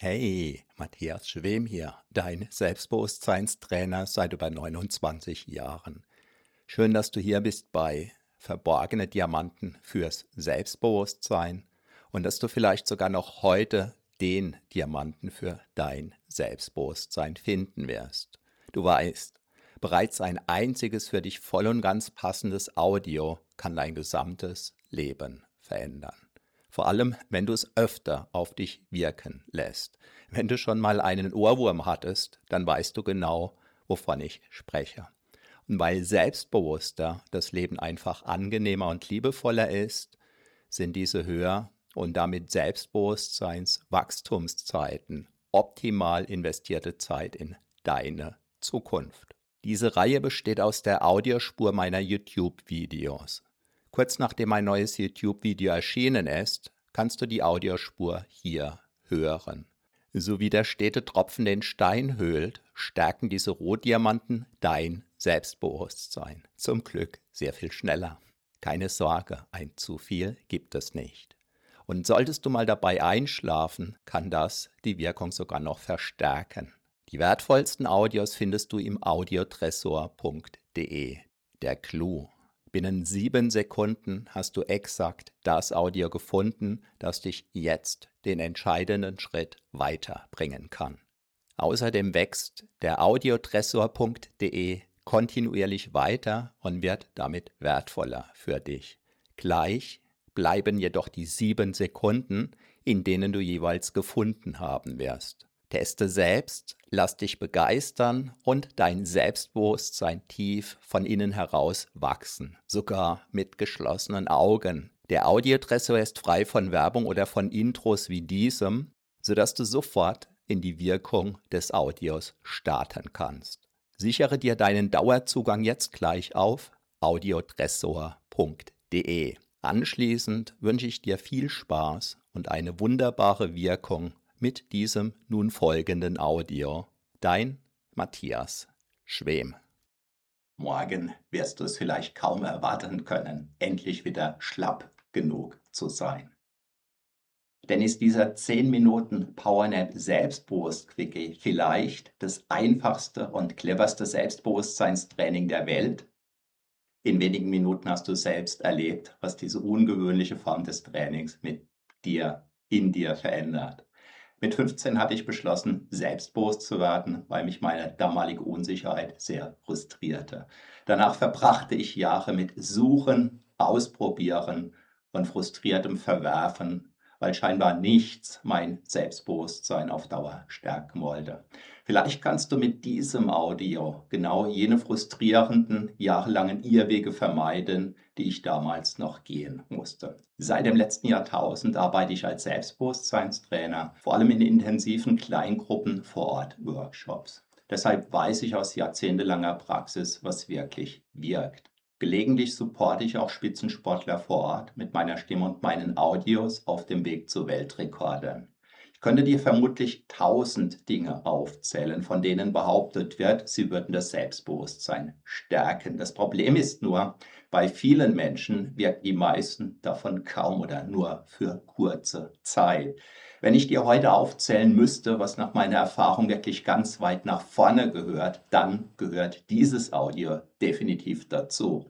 Hey, Matthias Schwem hier, dein Selbstbewusstseinstrainer seit über 29 Jahren. Schön, dass du hier bist bei Verborgene Diamanten fürs Selbstbewusstsein und dass du vielleicht sogar noch heute den Diamanten für dein Selbstbewusstsein finden wirst. Du weißt, bereits ein einziges für dich voll und ganz passendes Audio kann dein gesamtes Leben verändern. Vor allem, wenn du es öfter auf dich wirken lässt. Wenn du schon mal einen Ohrwurm hattest, dann weißt du genau, wovon ich spreche. Und weil selbstbewusster das Leben einfach angenehmer und liebevoller ist, sind diese Hör- und damit Selbstbewusstseinswachstumszeiten optimal investierte Zeit in deine Zukunft. Diese Reihe besteht aus der Audiospur meiner YouTube-Videos. Kurz nachdem ein neues YouTube-Video erschienen ist, kannst du die Audiospur hier hören. So wie der stete Tropfen den Stein höhlt, stärken diese Rohdiamanten dein Selbstbewusstsein. Zum Glück sehr viel schneller. Keine Sorge, ein zu viel gibt es nicht. Und solltest du mal dabei einschlafen, kann das die Wirkung sogar noch verstärken. Die wertvollsten Audios findest du im audiotresor.de. Der Clou. Binnen 7 Sekunden hast du exakt das Audio gefunden, das dich jetzt den entscheidenden Schritt weiterbringen kann. Außerdem wächst der audiotresor.de kontinuierlich weiter und wird damit wertvoller für dich. Gleich bleiben jedoch die 7 Sekunden, in denen du jeweils gefunden haben wirst. Teste selbst, lass dich begeistern und dein Selbstbewusstsein tief von innen heraus wachsen, sogar mit geschlossenen Augen. Der Audiotresor ist frei von Werbung oder von Intros wie diesem, sodass du sofort in die Wirkung des Audios starten kannst. Sichere dir deinen Dauerzugang jetzt gleich auf audiotresor.de. Anschließend wünsche ich dir viel Spaß und eine wunderbare Wirkung mit diesem nun folgenden Audio. Dein Matthias Schwem. Morgen wirst du es vielleicht kaum erwarten können, endlich wieder schlapp genug zu sein. Denn ist dieser 10 Minuten Powernap Selbstbewusst-Quickie vielleicht das einfachste und cleverste Selbstbewusstseinstraining der Welt? In wenigen Minuten hast du selbst erlebt, was diese ungewöhnliche Form des Trainings mit dir, in dir verändert. Mit 15 hatte ich beschlossen, selbstbewusst zu werden, weil mich meine damalige Unsicherheit sehr frustrierte. Danach verbrachte ich Jahre mit Suchen, Ausprobieren und frustriertem Verwerfen, weil scheinbar nichts mein Selbstbewusstsein auf Dauer stärken wollte. Vielleicht kannst du mit diesem Audio genau jene frustrierenden, jahrelangen Irrwege vermeiden, die ich damals noch gehen musste. Seit dem letzten Jahrtausend arbeite ich als Selbstbewusstseinstrainer, vor allem in intensiven Kleingruppen Vor-Ort-Workshops. Deshalb weiß ich aus jahrzehntelanger Praxis, was wirklich wirkt. Gelegentlich supporte ich auch Spitzensportler vor Ort mit meiner Stimme und meinen Audios auf dem Weg zu Weltrekorden. Ich könnte dir vermutlich 1000 Dinge aufzählen, von denen behauptet wird, sie würden das Selbstbewusstsein stärken. Das Problem ist nur, bei vielen Menschen wirken die meisten davon kaum oder nur für kurze Zeit. Wenn ich dir heute aufzählen müsste, was nach meiner Erfahrung wirklich ganz weit nach vorne gehört, dann gehört dieses Audio definitiv dazu.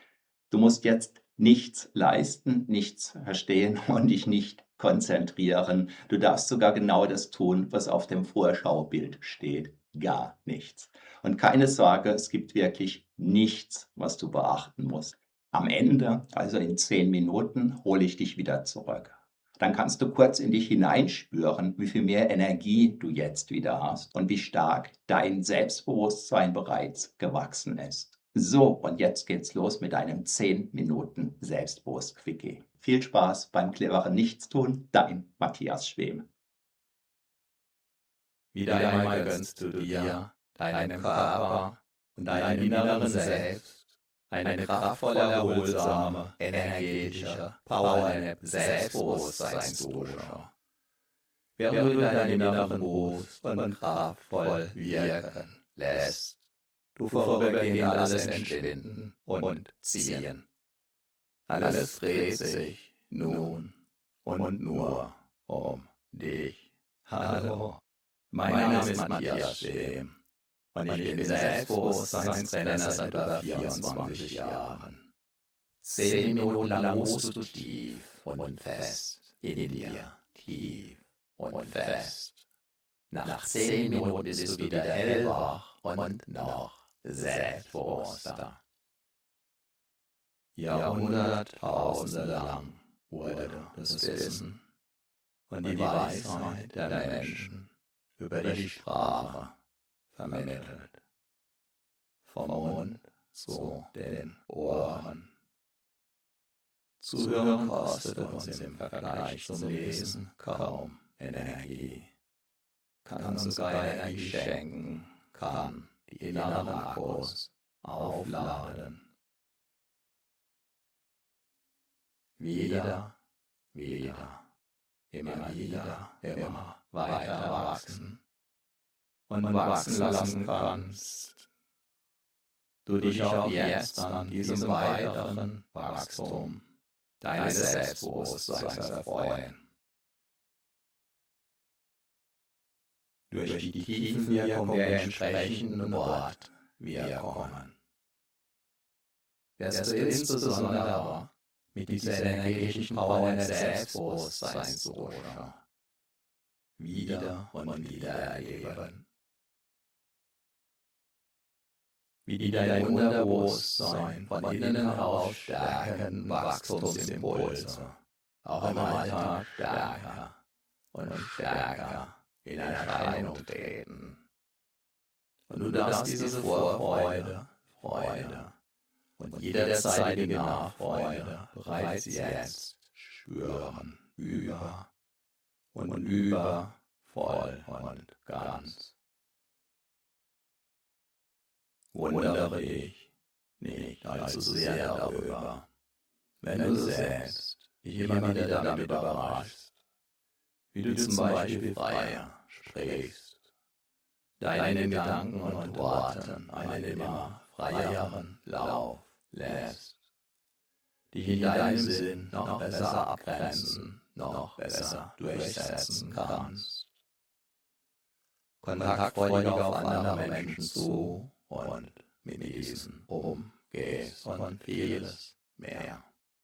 Du musst jetzt nichts leisten, nichts verstehen und dich nicht konzentrieren. Du darfst sogar genau das tun, was auf dem Vorschaubild steht. Gar nichts. Und keine Sorge, es gibt wirklich nichts, was du beachten musst. Am Ende, also in 10 Minuten, hole ich dich wieder zurück. Dann kannst du kurz in dich hineinspüren, wie viel mehr Energie du jetzt wieder hast und wie stark dein Selbstbewusstsein bereits gewachsen ist. So, und jetzt geht's los mit einem 10 Minuten Selbstbewusst-Quickie. Viel Spaß beim cleveren Nichtstun, dein Matthias Schwem. Wieder einmal gönnst du dir, deinem Körper und deinem inneren Selbst eine kraftvolle, erholsame, energetische Powernap-Selbstbewusstseinsdusche. Während du deinen inneren Boost und kraftvoll wirken lässt, du vorübergehend alles entschwinden und ziehen. Alles dreht sich nun und nur um dich. Hallo, mein Name ist Matthias Schwem und ich bin Selbstbewusstseinstrainer seit über 24 Jahren. 10 Minuten lang ruhst du tief und fest in dir, tief und fest. Nach 10 Minuten bist du wieder hellwach und noch selbstbewusster. Jahrhunderttausende lang wurde das Wissen und die Weisheit der Menschen über die Sprache vermittelt. Vom Mund zu den Ohren. Zuhören kostet uns im Vergleich zum Lesen kaum Energie. Kann uns sogar Energie schenken, kann die inneren Akkus aufladen. Wieder, immer weiter wachsen und wachsen lassen kannst. Du dich auch jetzt an diesem weiteren Wachstum deines Selbstbewusstseins erfreuen. Durch die Tiefenwirkung der entsprechenden Wortwirkungen wirst du insbesondere mit dieser energetischen Power des Selbstbewusstseins sogar wieder und wieder erleben. Wie die dein Unterbewusstsein von innen heraus stärkenden Wachstumsimpulse auch im Alltag stärker und stärker in Erscheinung treten. Und du darfst diese Vorfreude, Freude und jederzeitige Nachfreude bereits jetzt spüren, über voll und ganz. Wundere dich nicht allzu sehr darüber, wenn du selbst dich immer wieder damit überraschst, wie du zum Beispiel freier sprichst, deinen Gedanken und Worten einen immer freieren Lauf lässt, dich in deinem Sinn noch besser abgrenzen, noch besser durchsetzen kannst, kontaktfreudig auf andere Menschen zu und mit diesen umgehst und vieles mehr.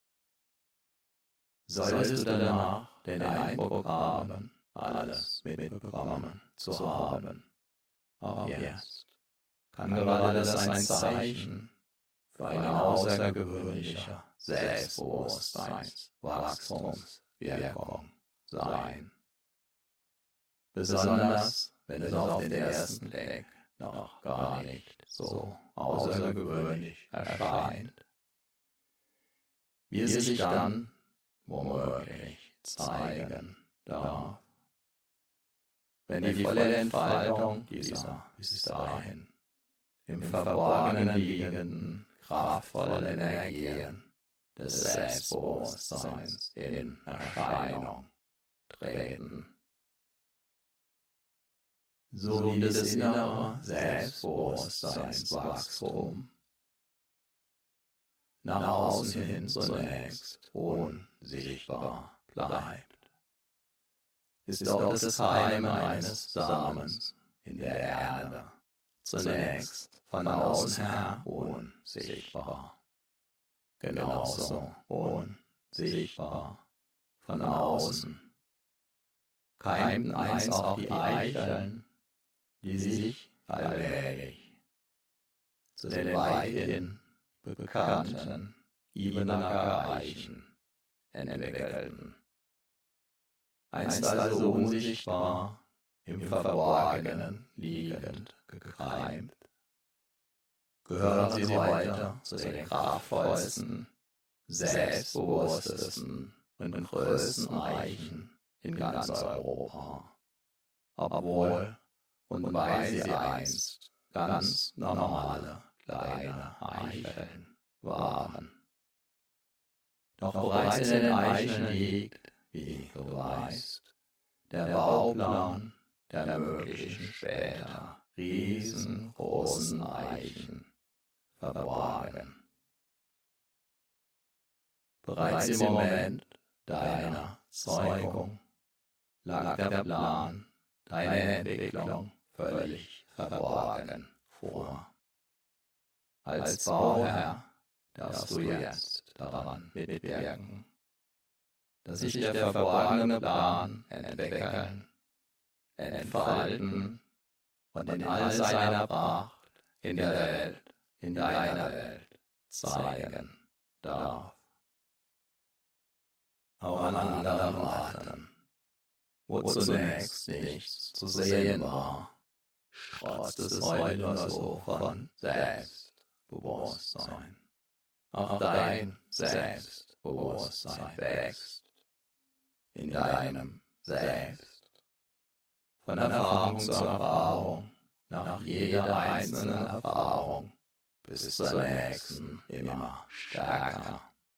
Solltest du danach den Eindruck haben, alles mitbekommen zu haben, auch jetzt kann gerade das ein Zeichen für eine außergewöhnliche Selbstbewusstseinswachstumswirkung sein. Besonders wenn es auf den ersten Blick noch gar nicht so außergewöhnlich erscheint, wie es sich dann womöglich zeigen darf, wenn die volle Entfaltung dieser bis dahin im Verborgenen liegenden kraftvollen Energien des Selbstbewusstseins in Erscheinung treten. So wie das innere Selbstbewusstseinswachstum nach außen hin zunächst unsichtbar bleibt, ist auch das Keim eines Samens in der Erde zunächst von außen her unsichtbar, genauso unsichtbar von außen. Keimten einst auch die Eicheln, die sich allmählich zu den weithin bekannten Ibenacker Eichen entwickelten. Einst also unsichtbar, im Verborgenen liegend gekeimt, gehören sie heute zu den kraftvollsten, selbstbewusstesten und größten Eichen in ganz Europa, obwohl und weil sie einst ganz normale kleine Eicheln waren. Doch bereits in den Eicheln liegt, wie du weißt, der Bauplan der möglichen später riesengroßen Eichen verborgen. Bereits im Moment deiner Zeugung lag der Plan deine Entwicklung völlig verborgen vor. Als Bauherr darfst du jetzt daran mitwirken, dass sich der verborgene Plan entwickeln, entfalten und in all seiner Pracht in der Welt, in deiner Welt zeigen darf. Auch an anderen Orten, wo zunächst nichts zu sehen war, strotzt es heute nur so von Selbstbewusstsein. Auch dein Selbstbewusstsein wächst in deinem Selbst. Von Erfahrung zu Erfahrung, nach jeder einzelnen Erfahrung, bis zur nächsten immer stärker.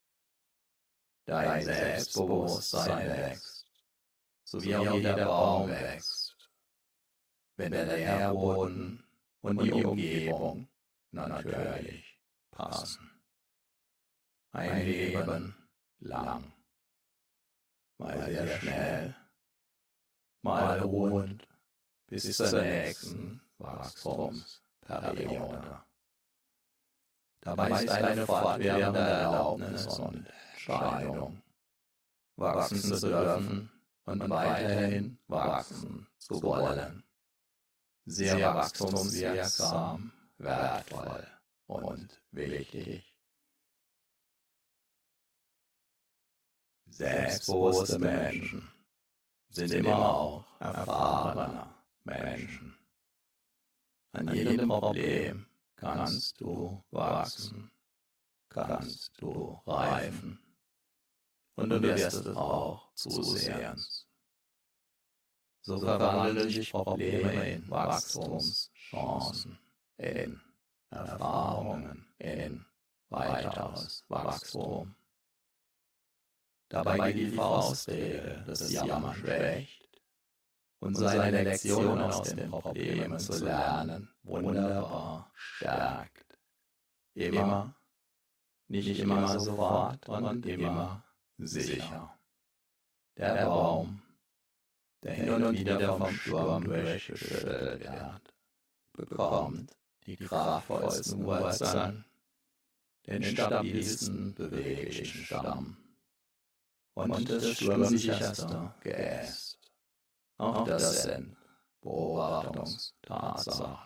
Dein Selbstbewusstsein wächst, so wie auch jeder Baum wächst, wenn der Nährboden und die Umgebung natürlich passen. Ein Leben lang, mal sehr schnell, mal ruhend, bis zur nächsten Wachstumsperiode. Dabei ist eine fortwährende Erlaubnis und Entscheidung, wachsen zu dürfen und weiterhin wachsen zu wollen. Sehr wachstumswirksam, wertvoll und wichtig. Selbstbewusste Menschen sind immer auch erfahrene Menschen. An jedem Problem kannst du wachsen, kannst du reifen und du wirst es auch zusehends. So verwandeln sich Probleme in Wachstumschancen, in Erfahrungen, in weiteres Wachstum. Dabei die Faustregel, dass Jammern schwächt und seine Lektion aus den Problemen zu lernen wunderbar stärkt. Immer, nicht immer sofort und immer sicher. Der Baum, der hin und wieder vom Sturm durchgeschüttelt wird, bekommt die kraftvollsten Wurzeln, den stabilsten beweglichen Stamm und das sturmsicherste Geäst. Auch das sind Beobachtungstatsachen.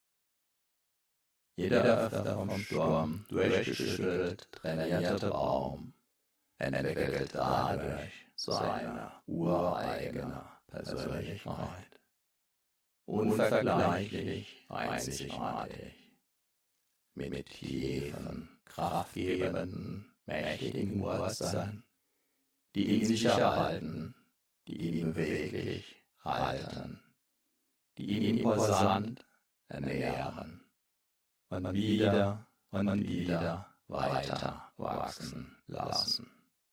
Jeder öfter vom Sturm durchgeschüttelt trainierte Baum entwickelt dadurch seine ureigene Persönlichkeit. Unvergleichlich, einzigartig, mit tiefen, kraftgebenden, mächtigen Wurzeln, die ihn sicher halten, die ihn beweglich halten, die ihn imposant ernähren und wieder weiter wachsen lassen.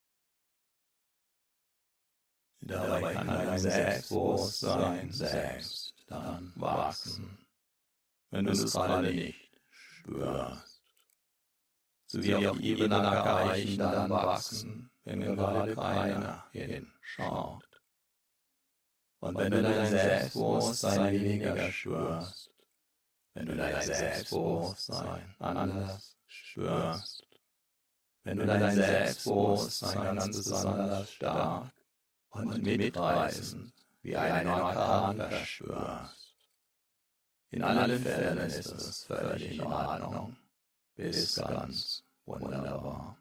Dabei kann dein Selbstbewusstsein selbst dann wachsen, wenn du es gerade nicht spürst. So wie auch Ebenacker-Eichen dann wachsen, wenn gerade keiner hinschaut. Und wenn du dein Selbstbewusstsein weniger spürst, wenn du dein Selbstbewusstsein anders spürst, wenn du dein Selbstbewusstsein ganz besonders stark und mitreißend wie ein Orkan verspürst. In allen Fällen ist es völlig in Ordnung, bis ganz wunderbar.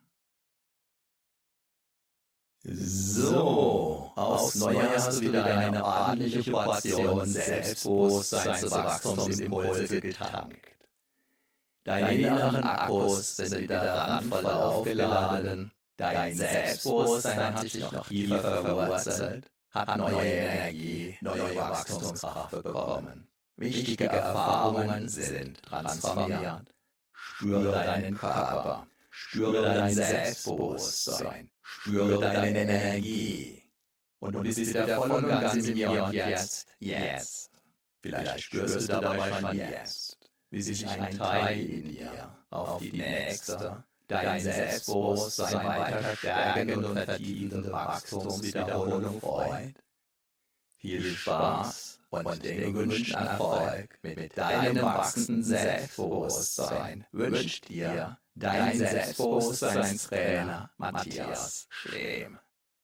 So, aufs Neue hast du wieder eine ordentliche Portion Selbstbewusstseinswachstumsimpulse getankt. Deine inneren Akkus sind wieder randvoll aufgeladen, dein Selbstbewusstsein hat sich noch tiefer verwurzelt, hat neue Energie, neue Wachstumskraft bekommen. Wichtige Erfahrungen sind transformiert. Spüre deinen Körper, spüre dein Selbstbewusstsein, spüre deine Energie. Und du bist wieder voll und ganz im Hier und Jetzt. Vielleicht spürst du dabei schon jetzt, wie sich ein Teil in dir auf die nächste, dein Selbstbewusstsein weiter stärkende und vertiefende Wachstumswiederholung freut. Viel Spaß und den gewünschten Erfolg mit deinem wachsenden Selbstbewusstsein wünscht dir dein Selbstbewusstseinstrainer Matthias Schwem.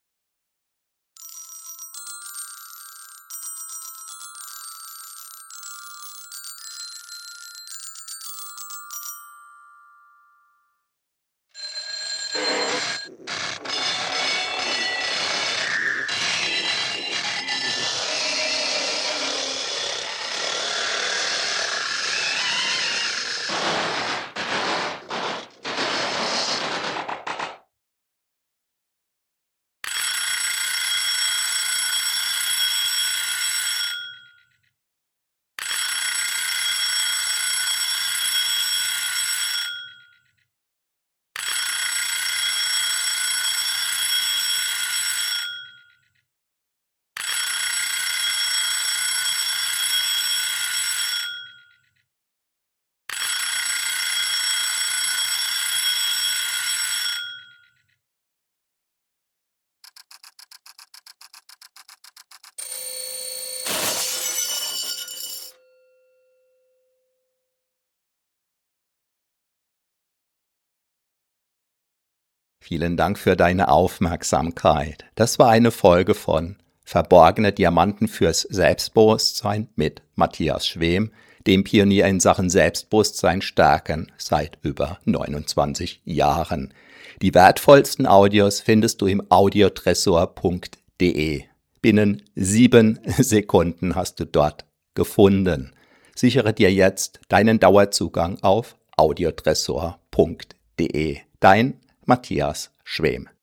Vielen Dank für deine Aufmerksamkeit. Das war eine Folge von Verborgene Diamanten fürs Selbstbewusstsein mit Matthias Schwem, dem Pionier in Sachen Selbstbewusstsein stärken seit über 29 Jahren. Die wertvollsten Audios findest du im audiotresor.de. Binnen 7 Sekunden hast du dort gefunden. Sichere dir jetzt deinen Dauerzugang auf audiotresor.de. Dein Matthias Schwem.